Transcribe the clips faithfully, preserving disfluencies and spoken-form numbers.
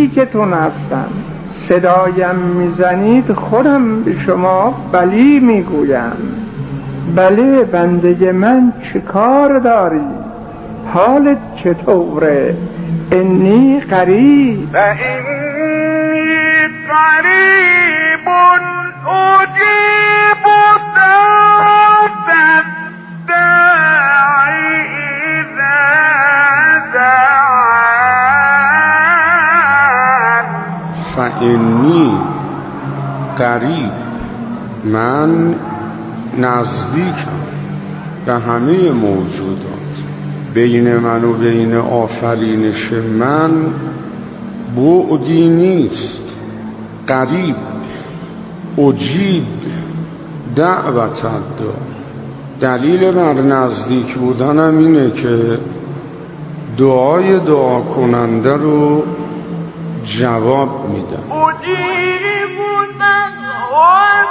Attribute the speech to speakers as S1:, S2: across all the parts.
S1: نزدیکتون هستم. صدایم میزنید خودم به شما بلی میگویم. بله بنده من، چه کار داری؟ حالت چطوره؟ انی قریب
S2: و انی قریب اجیب دعوت الداعی اذا دعان.
S3: فانی قریب، من نزدیکم به همه موجودات. بین من و بین آفرینش من بعدی نیست. قریب، اجیب دعوت الداع. دلیل بر نزدیک بودنم اینه که دعای دعا کننده رو جواب میدم.
S2: اجیب دعوت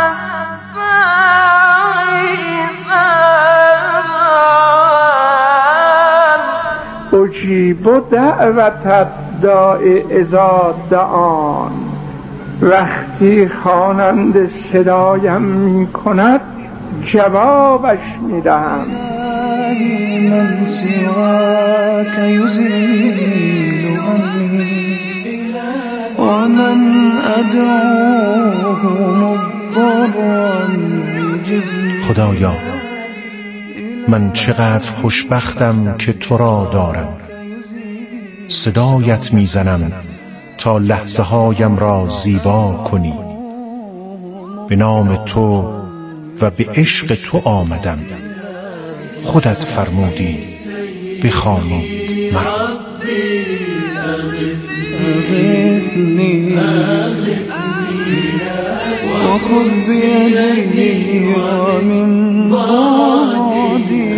S1: اجیب دعوت الداع اذا دعان. وقتی خواننده صدایم می کند جوابش می دهم.
S4: من سواك يزيل همي ومن أدعوه مضطرا يجيب.
S5: خدایا من چقدر خوشبختم که تو را دارم. صدایت میزنم تا لحظه هایم را زیبا کنی. به نام تو و به عشق تو آمدم. خودت فرمودی بخوانید مرا.
S4: أغثني وخذ بيدي ومن بعدي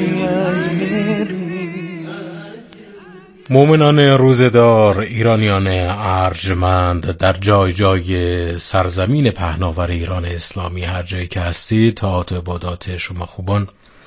S4: أجرني.
S6: مومنان روزدار، ایرانیان ارجمند در جای جای سرزمین پهناور ایران اسلامی، هر جایی که هستید، طاعات و عبادات شما خوبان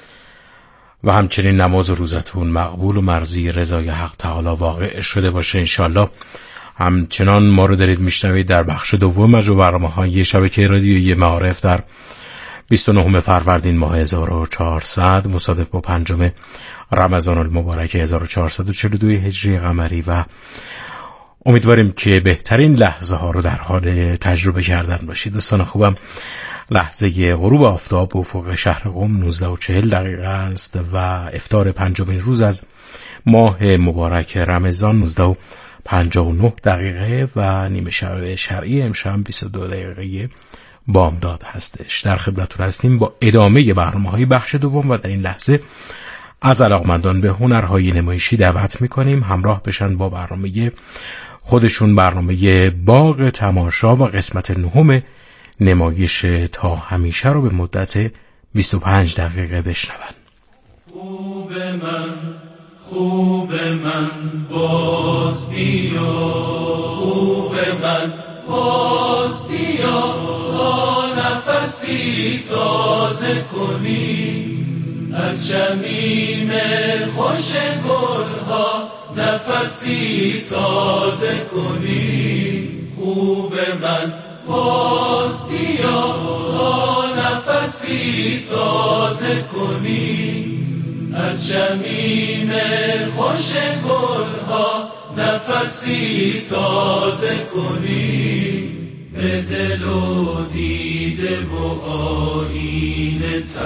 S6: و همچنین نماز و روزتون مقبول و مرضی رضای حق تعالی واقع شده باشه انشالله. همچنان ما رو دارید میشنوید در بخش دوم مجموع برنامه‌های شبکه رادیویی معارف در بیست و نهم فروردین ماه هزار و چهارصد مصادف با پنجم رمضان المبارک هزار و چهارصد و چهل و دو هجری قمری و امیدواریم که بهترین لحظه ها رو در حال تجربه کردن باشید. دوستان خوبم، لحظه غروب آفتاب به افق شهر قم نوزده و چهل دقیقه است و افطار پنجمین روز از ماه مبارک رمضان نوزده و پنجاه و نه دقیقه و نیمه شب شرعی امشب بیست و دو دقیقه بامداد هستش. در خدمتتون هستیم با ادامه برنامه‌های بخش دوم و در این لحظه از علاقمندان به هنرهای نمایشی دعوت می‌کنیم همراه بشن با برنامه خودشون، برنامه باغ تماشا و قسمت نهم نمایش تا همیشه رو به مدت بیست و پنج دقیقه بشنون.
S7: خوب من، خوب من باز بیا، خوب من باز بیا، تا نفسی تازه کنی از شمیم خوش گلها، نفسی تازه کنی. خوب من باز بیا، تا نفسی تازه کنی از شمیم خوش گلها، نفسی تازه کنی. به دل و دیده و آیین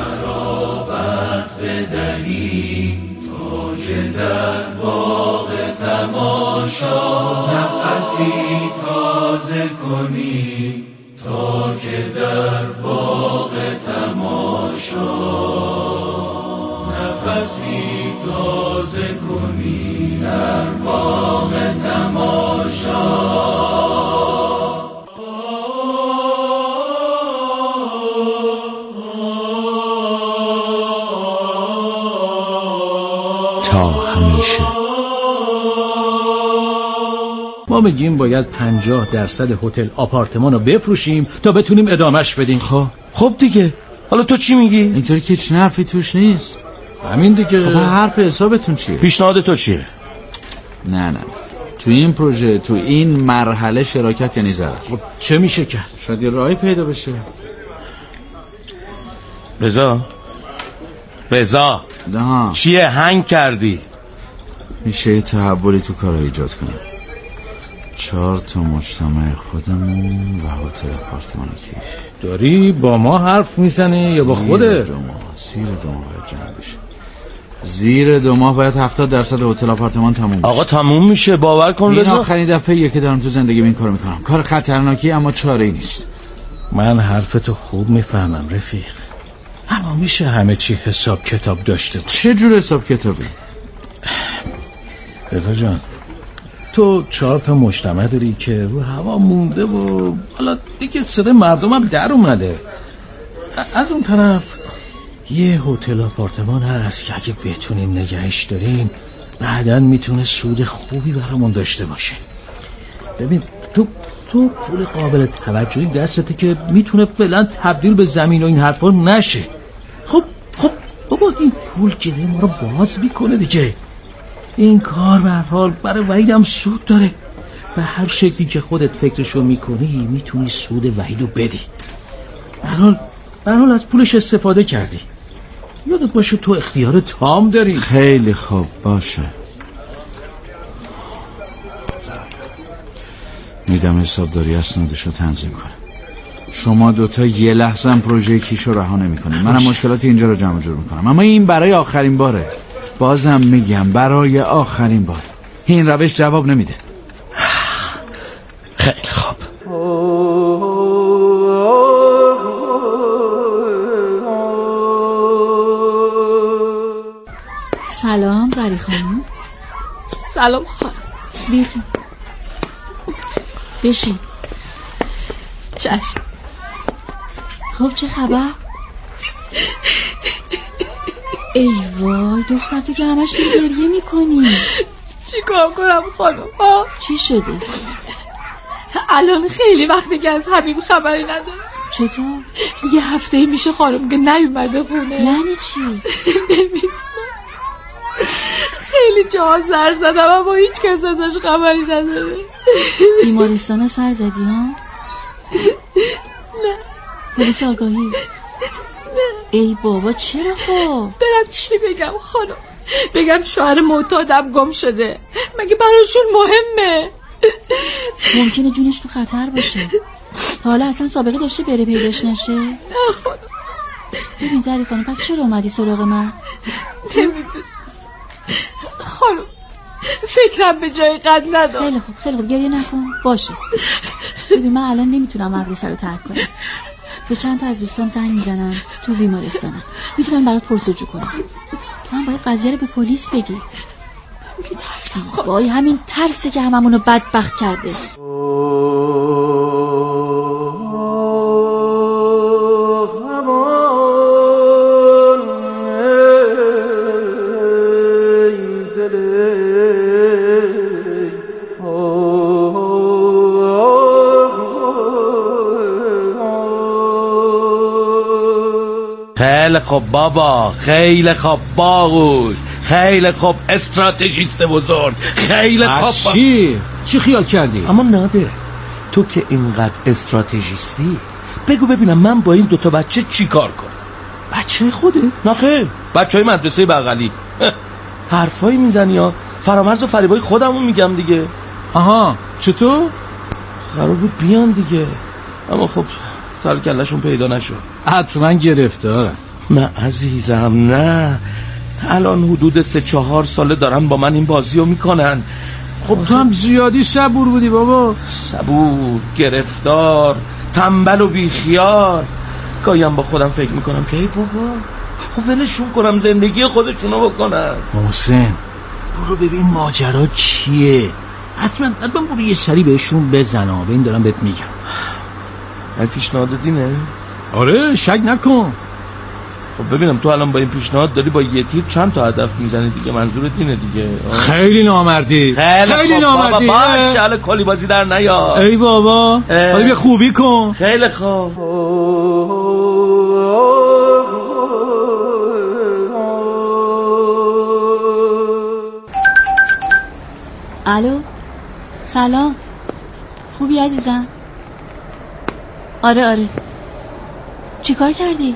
S7: ترابت بدهی تا که در باغ تماشا نفسی تازه کنی، تا که در باغ تماشا نفسی تازه کنی، در باغ تماشا.
S5: تا همیشه
S8: ما میگیم باید پنجاه درصد هتل آپارتمان رو بفروشیم تا بتونیم ادامش بدیم.
S9: خب خب دیگه، حالا تو چی میگی؟
S8: اینطوری که چه نفعی توش نیست.
S9: همین دیگه.
S8: خب حرف حسابتون چیه؟
S9: پیشنهاد تو چیه؟
S8: نه نه
S10: تو این پروژه، تو این مرحله شراکت یعنی ضرر.
S8: خب چه میشه کرد؟
S10: شاید یه راهی پیدا بشه.
S9: رضا رضا
S10: ده.
S9: چیه هنگ کردی؟
S10: میشه یه تحولی تو کار ایجاد کنیم. چهار تا مجتمع خودمون و هتل آپارتمان کیش.
S8: داری با ما حرف میزنی یا با خوده؟
S10: زیر دو ماه زیر دو ماه باید جمع بشه. زیر دو ماه باید هفتاد درصد هتل آپارتمان تموم بشه.
S9: آقا تموم میشه، باور کن
S10: این
S9: رضا.
S10: آخرین دفعه که دارم تو زندگیم این کارو میکنم. کار خطرناکی اما چاره‌ای نیست.
S8: من حرفتو خوب میفهمم رفیق، اما میشه همه چی حساب کتاب داشته باشه.
S10: چه جور حساب کتابی؟
S8: رضا جان، تو چهار تا مجتمع داری که رو هوا مونده و حالا دیگه صدای مردم هم در اومده. از اون طرف یه هتل آپارتمان هست که اگه بتونیم نگهش داریم بعداً میتونه سود خوبی برامون داشته باشه. ببین تو تو پول قابل توجهی دستته که میتونه فعلا تبدیل به زمین و این حرفا نشه. خب خب بابا این پول جلوی ما رو باز میکنه دیگه. این کار به هر حال برای وحید هم سود داره. به هر شکلی که خودت فکرشو میکنی میتونی سود وحیدو بدی. به هر حال به هر حال از پولش استفاده کردی. یادت باشه تو اختیار تام داری.
S10: خیلی خوب باشه. میدم حسابداری اسنادشو تنظیم کنه. شما دوتا یه لحظه هم پروژه کیشو رها نمی‌کنید. منم مشکلات اینجا رو جمع جور میکنم، اما این برای آخرین باره. بازم میگم برای آخرین بار. این روش جواب نمیده.
S9: خیلی خوب.
S11: سلام زری خانم.
S2: سلام خانم.
S11: بیرون بشین.
S2: چشم.
S11: خب چه خبر؟ ای وای دختر تو که همش گریه میکنی.
S2: چی کار کنم خانم ها؟
S11: چی شده؟
S2: الان خیلی وقتی که از حبیب خبری ندارم.
S11: چطور؟
S2: یه هفته میشه خانم که نیومده خونه.
S11: یعنی چی؟
S2: نمیدونم. خیلی جا سر زدم اما هیچ کس ازش خبری نداره.
S11: بیمارستان سر زدی ها؟
S2: نه.
S11: پلیس آگاهی؟
S2: نه.
S11: ای بابا چرا خب؟
S2: برم چی بگم خانم؟ بگم شوهر معتادم گم شده؟ مگه براشون مهمه؟
S11: ممکنه جونش تو خطر باشه. تا حالا اصلا سابقه داشته بره پیداش نشه؟
S2: نه خانم.
S11: ببین زری خانم پس چرا اومدی سراغ من؟
S2: نمیدونم خانم، فکرم به جای قد ندارم.
S11: خیلی خوب خیلی خوب گریه نکن. باشه ببین من الان نمیتونم مدرسه رو ترک کنم. به چند تا از دوستان زنگ میزنم تو بیمارستانم، میتونن برات پرسجو کنم. تو هم باید قضیه رو به پلیس بگی.
S2: میترسم خب.
S11: وای همین ترسه که هممونو بدبخت کرده.
S9: خیلی خوب بابا، خیلی خوب باهوش، خیلی خوب استراتژیست بزرگ، خیلی خوب.
S8: چی؟ چی خیال کردی؟
S9: اما ناده تو که اینقدر استراتژیستی بگو ببینم من با این دوتا بچه چی کار کنم؟
S8: بچه خوده؟
S9: نه خیر، بچه های مدرسه بغلی. حرفایی میزنی یا فرامرز و فریبای خودمون میگم دیگه.
S8: آها چطور؟
S9: قرار بود بیان دیگه اما خب سر کلشون پیدا نشد.
S8: حتما گرفتارم.
S9: نه عزیزم نه، الان حدود سه چهار ساله دارن با من این بازی رو میکنن.
S8: خب تو هم زیادی صبور بودی بابا.
S9: صبور، گرفتار، تنبل و بیخیال. گاهیم با خودم فکر میکنم که ای بابا خب ولشون کنم زندگی خودشونو بکنن.
S8: محسن برو ببین ماجرا چیه. حتما حتما برو یه سری بهشون بزن. به این دارم بهت میگم.
S9: این پیشنهاد دینه؟
S8: آره شک نکن.
S9: خب ببینم تو الان با این پیشنهاد داری با یه تیر چند تا هدف میزنی دیگه، منظور دینه دیگه. آه.
S8: خیلی نامردی.
S9: خیلی,
S8: خیلی
S9: خوب
S8: نامردی.
S9: بابا باش حالا کلی بازی در نیا.
S8: ای بابا حالا بیا خوبی کن.
S9: خیلی خوب.
S11: الو سلام. خوبی عزیزم؟ آره آره. چی کار کردی؟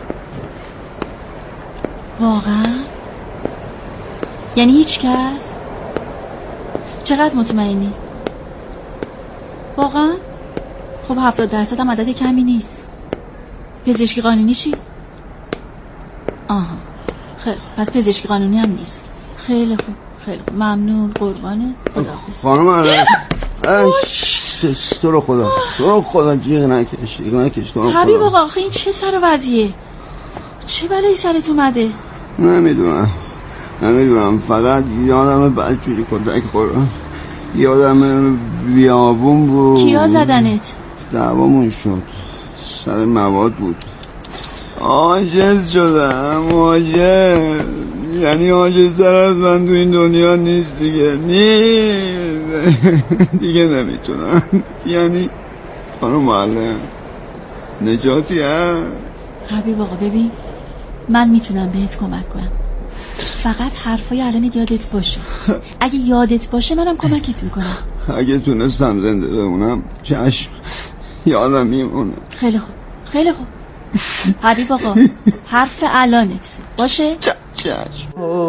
S11: واقعا؟ یعنی هیچ کس؟ چقدر مطمئنی؟ واقعا؟ خب هفتاد درصد هم عدد کمی نیست. پزشکی قانونی چی؟ آها خیلی پس پزشکی قانونی هم نیست. خیلی خوب خیلی خوب ممنون قربانه. خداحافظ.
S12: خانم آره تو رو خدا تو رو خدا جیغ نکش جیغ نکش تو رو خدا.
S11: حبیب آقا آخه این چه سر وضعیه؟ چه بلایی سرت اومده؟
S12: نمیدونم نمیدونم فقط یادم بدجوری کتک خوردم. یادم بیابون بود.
S11: کیا زدنت؟
S12: دعوامون شد سر مواد بود. عاجز شدم عاجز. یعنی عاجزتر از من تو این دنیا نیست دیگه. نیست دیگه نمیتونم. یعنی خانم معلم نجاتی هست؟
S11: حبیب آقا ببین من میتونم بهت کمک کنم، فقط حرفای الان یادت باشه. اگه یادت باشه منم کمکت میکنم.
S12: اگه تونستم زنده بمونم چشم یادم میمونه.
S11: خیلی خوب خیلی خوب حبیب آقا حرف الانت باشه.
S12: چشم.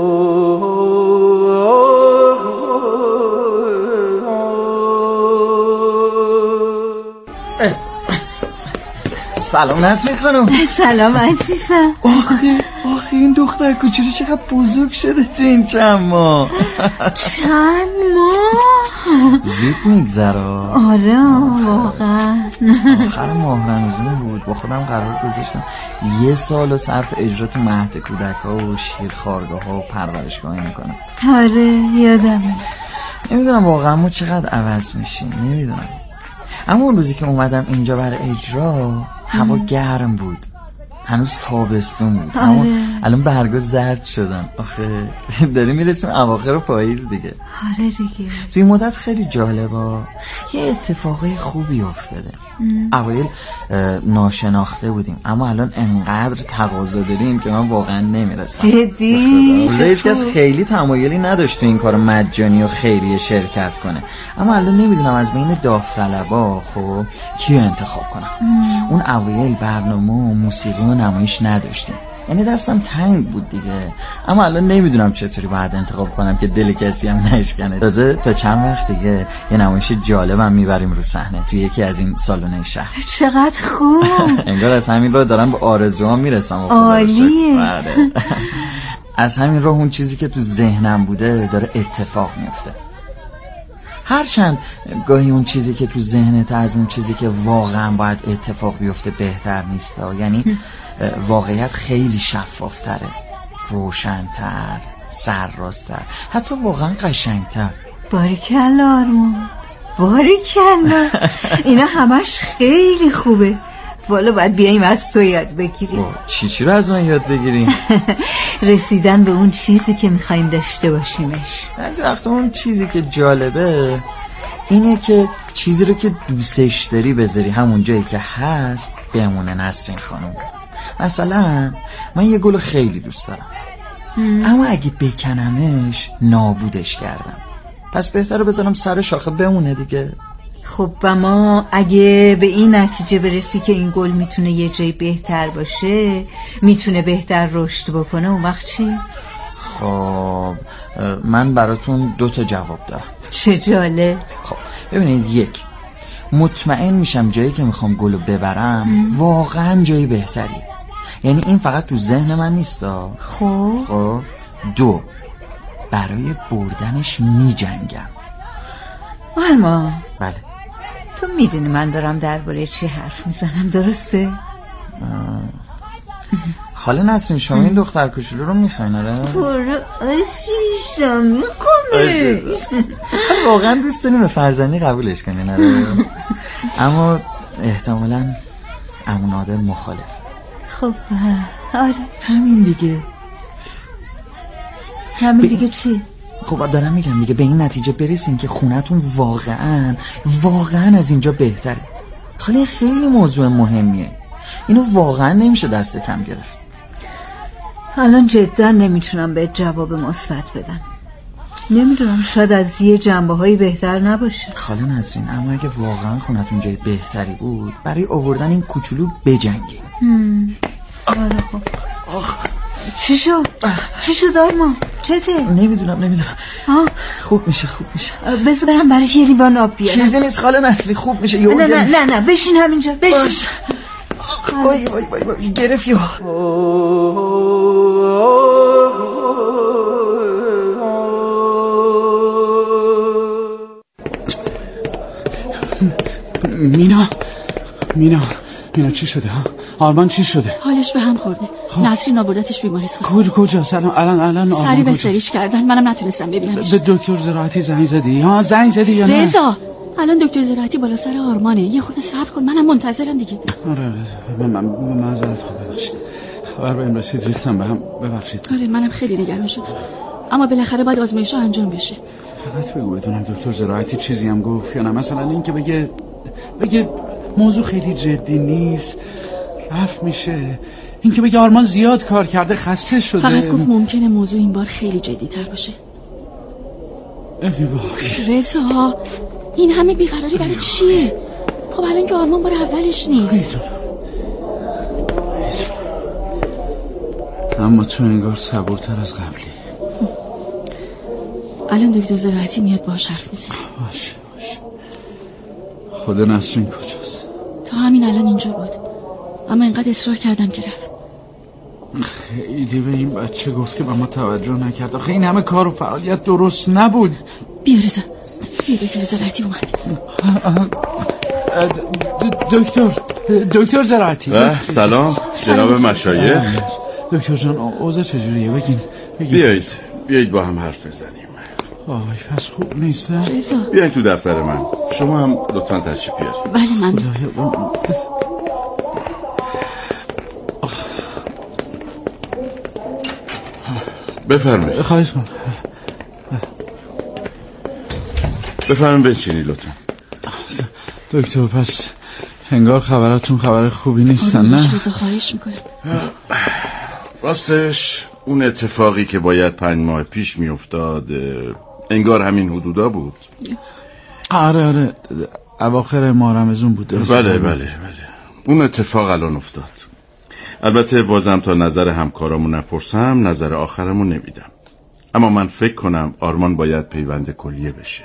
S9: سلام نسرین خانم.
S13: سلام عزیزم.
S9: آخه آخه این دختر کوچولو چقدر بزرگ شده تو این چند ماه.
S13: چند ماه
S9: زود میگذره.
S13: آره واقعا.
S9: آخر ماه رمضان بود با خودم قرار گذاشتم یه سال و صرف اجرا تو مهد کودک ها و شیرخوارگاه ها و پرورشگاهی میکنم.
S13: آره یادمه.
S9: نمیدونم واقعا ما چقدر عوض میشیم نمیدونم. اما اون روزی که اومدم اینجا برای اجرا هوا گرم بود، هنوز تابستون بود.
S13: آره.
S9: اما الان برگا زرد شدن. آخه داریم میرسیم اواخر پاییز دیگه.
S13: آره دیگه.
S9: توی مدت خیلی جالبه یه اتفاقای خوبی افتاده. اوایل ناشناخته بودیم اما الان انقدر تقاضا داریم که من واقعا نمیرسم.
S13: جدی؟
S9: هیچ کس خیلی تمایلی نداشت تو این کار مجانی و خیریه شرکت کنه، اما الان نمیدونم از بین داوطلبا خب کیو انتخاب کنم. ام. اون اوایل برنامه و موسیقی و نمایش نداشتیم، یعنی دستم تنگ بود دیگه. اما الان نمیدونم چطوری باید انتخاب کنم که دل کسی هم نشکنه. تازه تا چند وقت دیگه یه نمایش جالبم میبریم رو صحنه توی یکی از این سالن‌های شهر.
S13: چقدر خوب.
S9: انگار از همین راه دارم به آرزوام میرسم.
S13: عالیه.
S9: از همین راه اون چیزی که تو ذهنم بوده داره اتفاق میفته. هرچند گاهی اون چیزی که تو ذهنت از اون چیزی که واقعا باید اتفاق بیفته بهتر نیست. یعنی واقعیت خیلی شفافتره، روشن‌تر، سرراست‌تر، حتی واقعا قشنگ‌تر.
S13: باریکلا آرمان باریکلا. اینا همش خیلی خوبه. والا باید بیاییم از تو یاد بگیریم.
S9: چی چی رو از من یاد بگیریم؟
S13: رسیدن به اون چیزی که میخوایم داشته باشیمش.
S9: از وقتا اون چیزی که جالبه اینه که چیزی رو که دوستش داری بذاری همون جایی که هست بمونه. نسرین خانم مثلا من یه گل خیلی دوست دارم ام. اما اگه بکنمش نابودش کردم، پس بهتره بذارم سر شاخه بمونه دیگه.
S13: خب و ما اگه به این نتیجه برسی که این گل میتونه یه جای بهتر باشه، میتونه بهتر رشد بکنه، اون وقت چی؟
S9: خب من براتون دو تا جواب دارم.
S13: چه جالب.
S9: خب ببینید، یک، مطمئن میشم جایی که میخوام گلو ببرم ام. واقعا جایی بهتری، یعنی این فقط تو ذهن من نیستا.
S13: خب
S9: خب دو، برای بردنش میجنگم.
S13: آرمان
S9: بله
S13: تو میدونی من دارم درباره چی حرف میزنم، درسته؟
S9: خاله نسرین شما این دختر کوچولو رو میخواین؟ آره
S13: برو آشیشا میکنه.
S9: واقعا دوست داریم به فرزندی قبولش کنین؟ آره اما احتمالاً عمو نادر مخالف.
S13: خب آره
S9: همین دیگه.
S13: همین دیگه چی؟
S9: خب دارم میگم دیگه به این نتیجه برسیم که خونتون واقعا واقعا از اینجا بهتره. خاله خیلی موضوع مهمیه، اینو واقعا نمیشه دست کم گرفت.
S13: الان جدا نمیتونم به جواب مثبت بدم. نمیدونم، شاید از یه جنبه هایی بهتر نباشه.
S9: خاله نسرین، اما اگه واقعا خونتون جای بهتری بود برای آوردن این کوچولو بجنگیم.
S13: آره خب. چی شد؟ چی شد آرمان؟ چته؟
S9: نمیدونم نمیدونم
S13: ها؟
S9: خوب میشه خوب میشه.
S13: بذار برم برای یه لیوان آب بیارم.
S9: چیزی نیست خاله نسرین، خوب میشه.
S13: نه نه نه نه بشین همینجا بشین.
S9: وای وای وای وای گرفت یا
S10: مینا مینا مینا چی شده ها؟ آرمان چی شده؟
S2: حالش به هم خورده. نسرین آوردتش بیمارستان.
S10: کجا کجا سلام الان الان
S2: سری به سریش کردن، منم نتونستم ببینمش.
S10: به دکتر زراعتی زنگ زدی؟ ها زنگ زدی یا نه؟
S2: رضا الان دکتر زراعتی بالا سر آرمانه، یه خورده صبر کن، منم منتظرم دیگه.
S10: آره من من معذرت خواهم، ببخشید. خبر بهم رسید ریختم به هم، ببخشید.
S2: آره منم خیلی نگران شدم، اما بالاخره باید آزمایش‌ها انجام بشه.
S10: فقط بگو بدونم دکتر زراعتی چیزی هم گفت یا نه؟ مثلا این که بگه بگه موضوع خیلی جدی نیست، رفت میشه، این که بگه آرمان زیاد کار کرده خسته شده.
S2: فقط گفت ممکنه موضوع این بار خیلی جدی تر باشه.
S10: ای وای
S2: رضا این همه بیقراری برای چیه؟ خب الان که آرمان بار اولش نیست.
S10: اما تو انگار صبورتر از قبلی.
S2: الان دکتر زراعتی میاد باهاش حرف میزنه.
S10: باشه باشه. خود نسرین کجاست؟
S2: تا همین الان اینجا بود، اما اینقدر اصرار کردم که رفت.
S10: خیلی به این بچه گفت که به ما توجه نکرد. آخه این همه کار و فعالیت درست نبود.
S2: بیا رضا بیا دکتر زراعتی اومد.
S10: دکتر دکتر زراعتی.
S3: سلام جناب مشایخ.
S10: دکتر جان اوضاع چجوریه؟ بگین
S3: بیایید بیایید با هم حرف بزنیم.
S10: آی پس خوب نیست.
S2: رضا
S3: بیاین تو دفتر من، شما هم لطفاً تشریف بیارید.
S2: بله من
S3: بفرمایید.
S10: خواهش کنم.
S3: بفرمایید بنشینید لطفاً.
S10: دکتر پس انگار خبراتون خبر خوبی نیستن نه؟
S2: رضا خواهش میکنم.
S3: راستش اون اتفاقی که باید پنج ماه پیش میافتاد انگار همین حدودا بود.
S10: آره آره اواخر ماه رمضان بود.
S3: بله بله بله اون اتفاق الان افتاد. البته بازم تا نظر همکارامو نپرسم نظر آخرمو نمیدم، اما من فکر کنم آرمان باید پیوند کلیه بشه.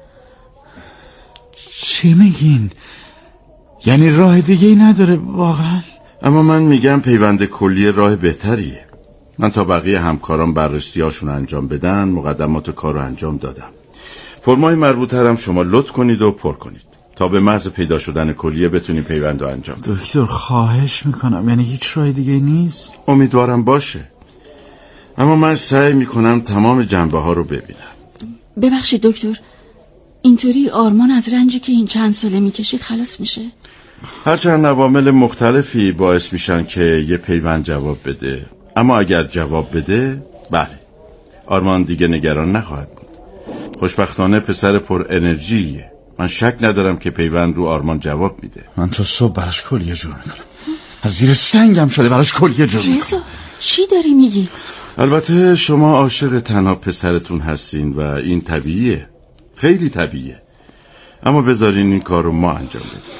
S10: چی میگین؟ یعنی راه دیگه ای نداره واقعا؟
S3: اما من میگم پیوند کلیه راه بهتریه. من تا بقیه همکاران بررسی هاشون انجام بدن مقدمات کارو انجام دادم. فرمای مربوطه هم شما لطف کنید و پر کنید تا به محض پیدا شدن کلیه بتونیم پیوند رو انجام بدیم.
S10: دکتر خواهش میکنم، یعنی هیچ راه دیگه نیست؟
S3: امیدوارم باشه، اما من سعی میکنم تمام جنبه ها رو ببینم.
S2: ببخشید دکتر، اینطوری آرمان از رنجی که این چند ساله میکشید خلاص میشه؟
S3: هرچند عوامل مختلفی باعث میشن که یه پیوند جواب بده، اما اگر جواب بده بله آرمان دیگه نگران نخواهد بود. خوشبختانه پسر پر انرژیه، من شک ندارم که پیوند رو آرمان جواب میده.
S10: من تا صبح براش کلیه جور میکنم، از زیر سنگم شده براش کلیه جور میکنم.
S2: رضا چی داری میگی؟
S3: البته شما عاشق تنها پسرتون هستین و این طبیعیه، خیلی طبیعیه، اما بذارین این کار رو ما انجام بدیم.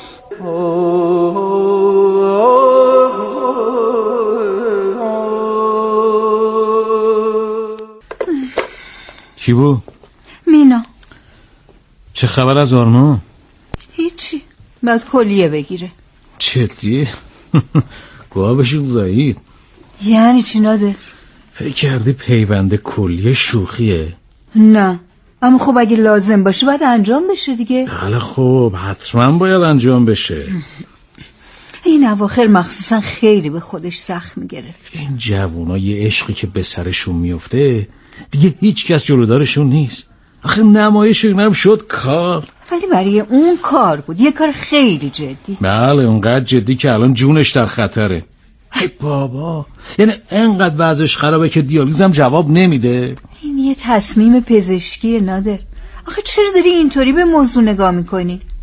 S8: کی بود؟
S13: مینا.
S8: چه خبر از آرمان؟
S13: هیچی، باید کلیه بگیره.
S8: جدیه؟ گوابشون زایید.
S13: یعنی چی ناده؟
S8: فکر کردی پیوند کلیه شوخیه؟
S13: نه اما خب اگه لازم باشه باید انجام بشه دیگه.
S8: بله خب حتما باید انجام بشه.
S13: این اواخر مخصوصا خیلی به خودش سخت میگرفت.
S8: این جوونا یه عشقی که به سرشون میفته دیگه هیچ کس جلودارشون نیست. آخه نمایش اینم شد کار،
S13: ولی برای اون کار بود، یه کار خیلی جدی.
S8: بله اونقدر جدی که الان جونش در خطره. ای بابا، یعنی انقدر وضعش خرابه که دیالیزم جواب نمیده.
S13: این یه تصمیم پزشکی نادر. آخه چرا داری اینطوری به موضوع نگاه میکنی؟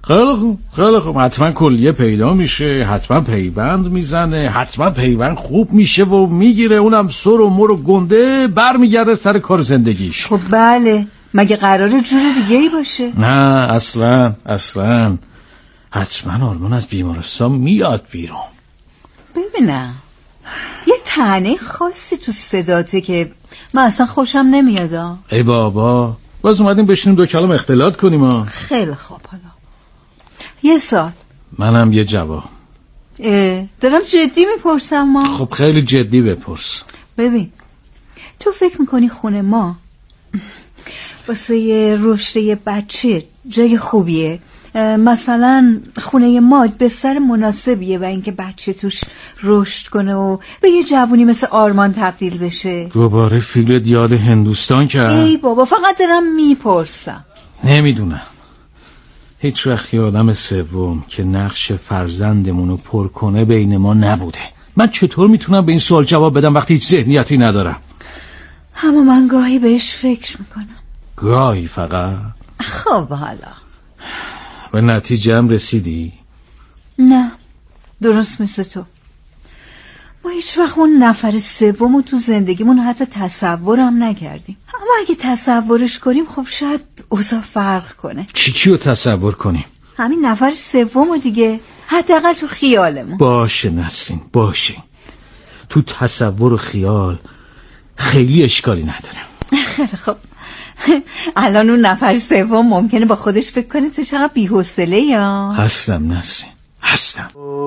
S8: خیلی خوب خیلی خوب، حتما کلیه پیدا میشه، حتما پیوند میزنه، حتما پیوند خوب میشه و میگیره، اونم سر و مر و گنده برمیگرده سر کار زندگیش.
S13: خب بله، مگه قراره جور دیگه ای باشه؟
S8: نه اصلا اصلا، حتما آرمان از بیمارستان میاد بیرون.
S13: ببینم یه طعنه خاصی تو صداته که من اصلا خوشم نمیاد.
S8: ای بابا، باز اومدیم بشینیم دو کلام اختلاط کنیم ها.
S13: خیلی خوب، حالا یه سال
S8: منم یه جواب.
S13: دارم جدی میپرسم ما.
S8: خب خیلی جدی بپرس.
S13: ببین، تو فکر میکنی خونه ما واسه یه رشد یه بچه جای خوبیه؟ مثلا خونه ما بستر مناسبیه و اینکه بچه توش رشد کنه و به یه جوونی مثل آرمان تبدیل بشه؟
S8: دوباره فیلم یاد هندوستان کرد.
S13: ای بابا، فقط دارم میپرسم.
S8: نمیدونم، هیچ وقت آدم سوم که نقش فرزندمونو پر کنه بین ما نبوده. من چطور میتونم به این سوال جواب بدم وقتی هیچ ذهنیتی ندارم؟
S13: اما من گاهی بهش فکر میکنم.
S8: گاهی فقط؟
S13: خب حالا
S8: به نتیجه هم رسیدی؟
S13: نه، درست مثل تو. ما هیچ وقت اون نفر سومو تو زندگیمون حتی تصورم نکردیم. اما اگه تصورش کنیم خب شاید اوضاع فرق کنه.
S8: چی چی رو تصور کنیم؟
S13: همین نفر سومو دیگه، حداقل تو خیالمون.
S8: باشه نسرین، باشه. تو تصور و خیال خیلی اشکالی نداره.
S13: خیلی خب، الان اون نفر سوم ممکنه با خودش فکر کنه تو چقدر بی‌حوصله یا؟
S8: هستم نسرین، هستم.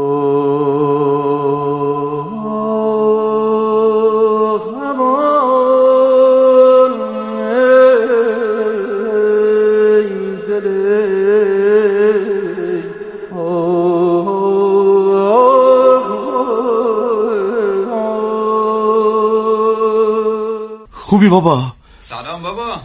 S14: خوبی بابا؟
S15: سلام بابا.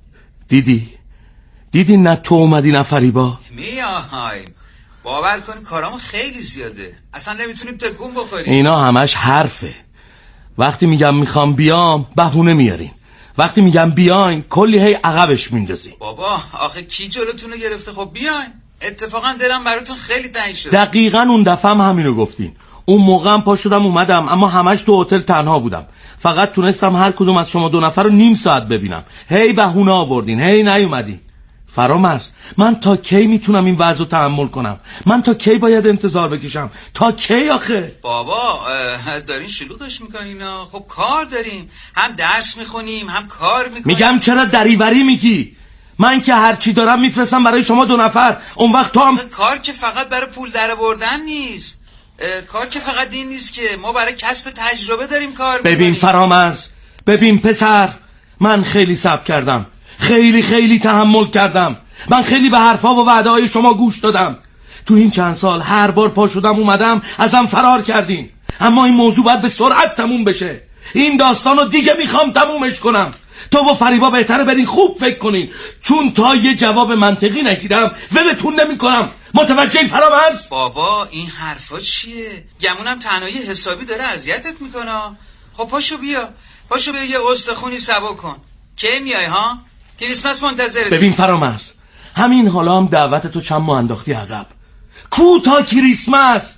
S14: دیدی؟ دیدی نه تو اومدی نه فریبا؟
S15: میایم. باور کن کارامو خیلی زیاده، اصلا نمیتونیم تکون بخوریم.
S14: اینا همش حرفه. وقتی میگم میخوام بیام بهونه میارین، وقتی میگم بیاین کلی هی عقبش میندازین.
S15: بابا آخه کی جلوتونو گرفته؟ خب بیاین. اتفاقا دلم براتون خیلی تنگ شد.
S14: دقیقاً اون دفعه هم همینو گفتین. اون موقع هم پا شدم اومدم، اما همش تو هتل تنها بودم. فقط تونستم هر کدوم از شما دو نفر رو نیم ساعت ببینم. هی بهونه آوردین، هی نیومدین. فرامرز، من تا کی میتونم این وضع رو تحمل کنم؟ من تا کی باید انتظار بکشم؟ تا کی آخه؟
S15: بابا دارین شلوغش میکنین. خب کار داریم، هم درس میخونیم هم کار میکنیم.
S14: میگم چرا دریوری میگی؟ من که هرچی دارم میفرستم برای شما دو نفر. اون وقت تو هم...
S15: کار که فقط برای پول در بردن نیست. کار که فقط این نیست که ما برای کسب تجربه داریم کار میکنیم.
S14: ببین فرامرز، ببین پسر، من خیلی صبر کردم، خیلی خیلی تحمل کردم. من خیلی به حرفا و وعده های شما گوش دادم. تو این چند سال هر بار پا شدم اومدم ازم فرار کردین. اما این موضوع باید به سرعت تموم بشه. این داستانو دیگه میخوام تمومش کنم. تو و فریبا بهتره برین خوب فکر کنین، چون تا یه جواب منطقی نگیرم ولتون نمی کنم. متوجه فرامرز؟
S15: بابا این حرفا چیه؟ گمونم تنهایی حسابی داره اذیتت میکنه. خب پاشو بیا، پاشو بیا یه استخونی سبا کن. کی میای ها؟ کریسمس منتظرت.
S14: ببین فرامرز، همین حالا هم دعوت تو چند ماه انداختی عقب. کو تا کریسمس؟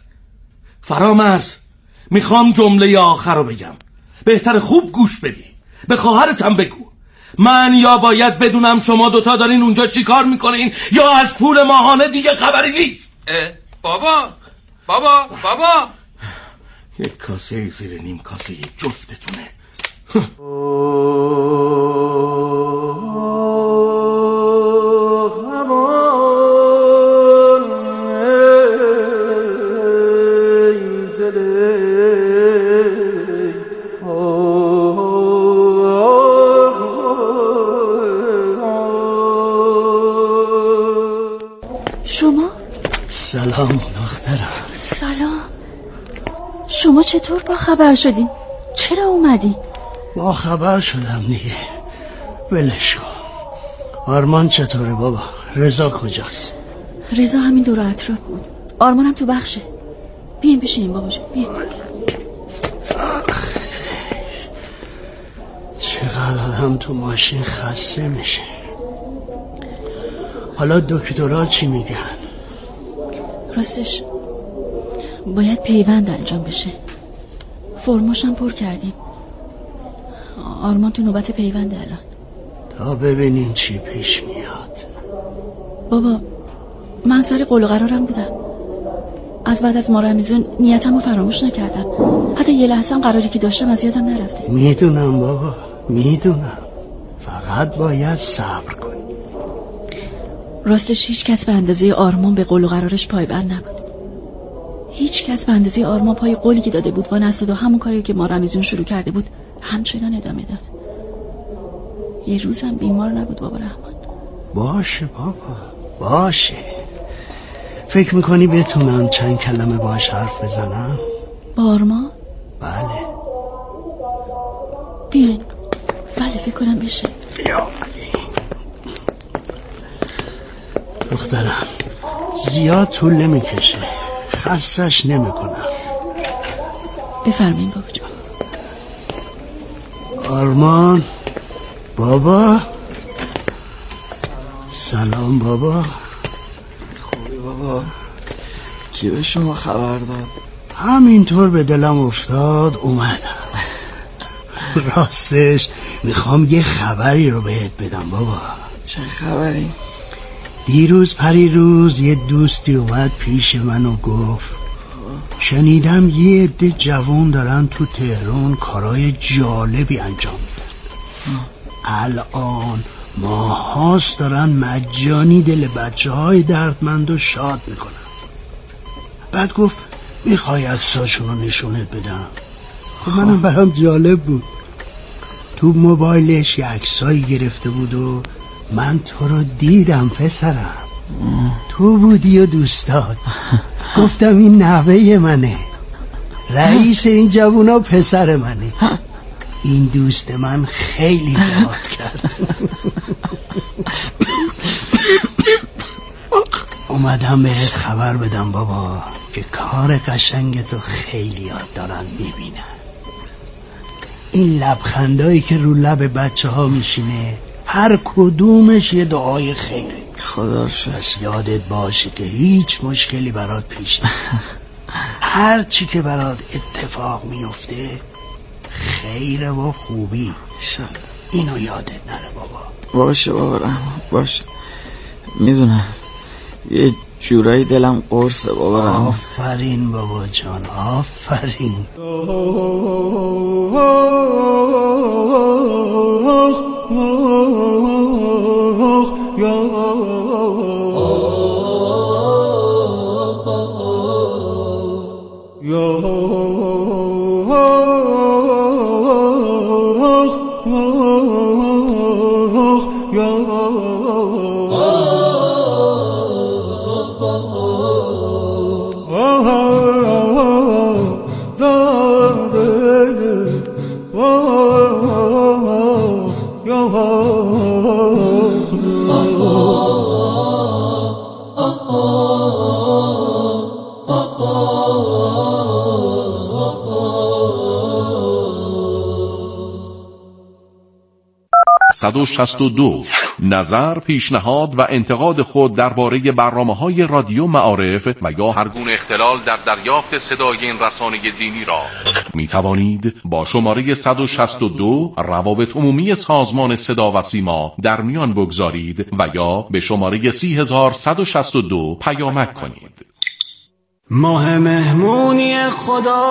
S14: فرامرز، میخوام جمله آخر رو بگم، بهتر خوب گوش بدی. به خواهرتم بگو من یا باید بدونم شما دوتا دارین اونجا چی کار میکنین، یا از پول ماهانه دیگه خبری نیست.
S15: بابا بابا بابا
S14: یک کاسه زیر نیم کاسه جفتتونه.
S2: شما؟
S12: سلام دخترم.
S2: سلام. شما چطور با خبر شدین؟ چرا اومدین؟
S12: با خبر شدم دیگه، ولش کن. آرمان چطوره بابا؟ رضا کجاست؟
S2: رضا همین دور اطراف بود، آرمانم تو بخشه. بیاین بشینیم بابا جون، بیاین.
S12: چقدر آدم تو ماشین خسته میشه. حالا دکترها چی میگن؟
S11: راستش باید پیوند انجام بشه. فرماشم پر کردیم. آرمان تو نوبت پیونده الان.
S12: تا ببینیم چی پیش میاد.
S11: بابا من سر قول و قرارم بودم. از بعد از ما رمضان نیتم رو فراموش نکردم. حتی یه لحظه هم قراری که داشتم از یادم نرفته.
S12: میدونم بابا، میدونم. فقط باید صبر کنی.
S11: راستش هیچ کس به اندازه آرمان به قول و قرارش پایبند نبود. هیچ کس به اندازه آرمان پای قولی که داده بود و نسود و همون کاری که ما رمضان شروع کرده بود همچنان ادامه داد. یه روزم بیمار نبود بابا رحمان.
S12: باشه بابا، باشه. فکر میکنی بتونم چند کلمه باهاش حرف بزنم؟
S11: با آرمان؟
S12: بله.
S11: بیاین. بله فکر کنم بشه.
S12: بیا دخترم، زیاد طول نمیکشه، خستش نمیکنم.
S11: بفرمایید بابا جان.
S12: آرمان بابا. سلام بابا.
S10: خوبی بابا؟ کی به شما خبر داد؟
S12: همینطور به دلم افتاد اومدم. راستش میخوام یه خبری رو بهت بدم بابا.
S10: چه خبری؟
S12: دیروز پریروز یه دوستی اومد پیش من و گفت شنیدم یه عده جوان دارن تو تهران کارهای جالبی انجام میدن. الان ماهاست دارن مجانی دل بچه های دردمند و شاد میکنن. بعد گفت میخوای عکساشون رو نشونت بدم. خب منم برام جالب بود. تو موبایلش یه عکسایی گرفته بود و من تو رو دیدم پسرم. تو بودی و دوستات. گفتم این نوه منه، رئیس این جوونا پسر منه. این دوست من خیلی دعات کرد. اومدم بهت خبر بدم بابا که کار قشنگ تو خیلی یاد دارن میبینن. این لبخندایی که رو لب بچه ها میشینه هر کدومش یه دعای خیره.
S10: خدا رو شکر.
S12: پس یادت باشه که هیچ مشکلی برات پیش نمیاد. هر چی که برات اتفاق میفته خیره و خوبی.
S10: شاید.
S12: اینو یادت نره بابا.
S10: باشه بابا رحمان باشه. میدونم یه جورایی دلم قرصه بابا رحمان.
S12: آفرین بابا جان آفرین.
S16: صد و شصت و دو. نظر، پیشنهاد و انتقاد خود درباره برنامه‌های رادیو معارف و یا هر گونه اختلال در دریافت صدای این رسانه دینی را می توانید با شماره صد و شصت و دو روابط عمومی سازمان صدا و سیما در میان بگذارید و یا به شماره سی هزار صد و شصت و دو پیامک کنید.
S7: ماه مهمونی خدا.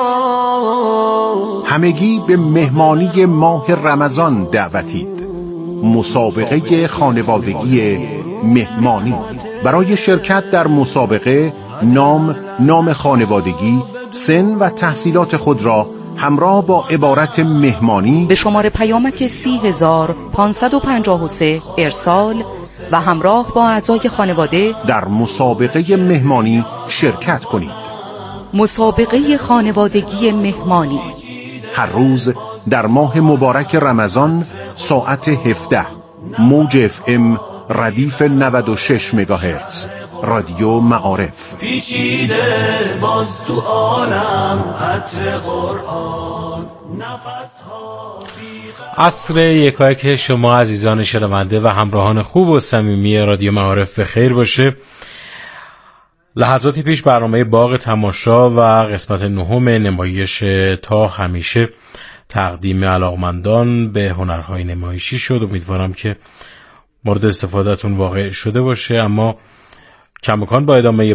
S5: همگی به مهمانی ماه رمضان دعوتید. مسابقه خانوادگی مهمانی. برای شرکت در مسابقه نام، نام خانوادگی، سن و تحصیلات خود را همراه با عبارت مهمانی
S17: به شماره پیامک سی هزار پانصد و پنجاه و سه ارسال و همراه با اعضای خانواده
S5: در مسابقه مهمانی شرکت کنید.
S17: مسابقه خانوادگی مهمانی
S5: هر روز در ماه مبارک رمضان ساعت هفده موج اف ام ردیف نود و شش مگاهرتز رادیو معارف.
S7: پیچیده باز تو عالم عطر قرآن نفسها.
S6: عصر یکایک شما عزیزان شنونده و همراهان خوب و صمیمی رادیو معارف به خیر باشه. لحظاتی پیش برنامه باغ تماشا و قسمت نهم نمایش تا همیشه تقدیم علاقمندان به هنرهای نمایشی شد. امیدوارم که مورد استفادهتون واقع شده باشه، اما کماکان با ادامه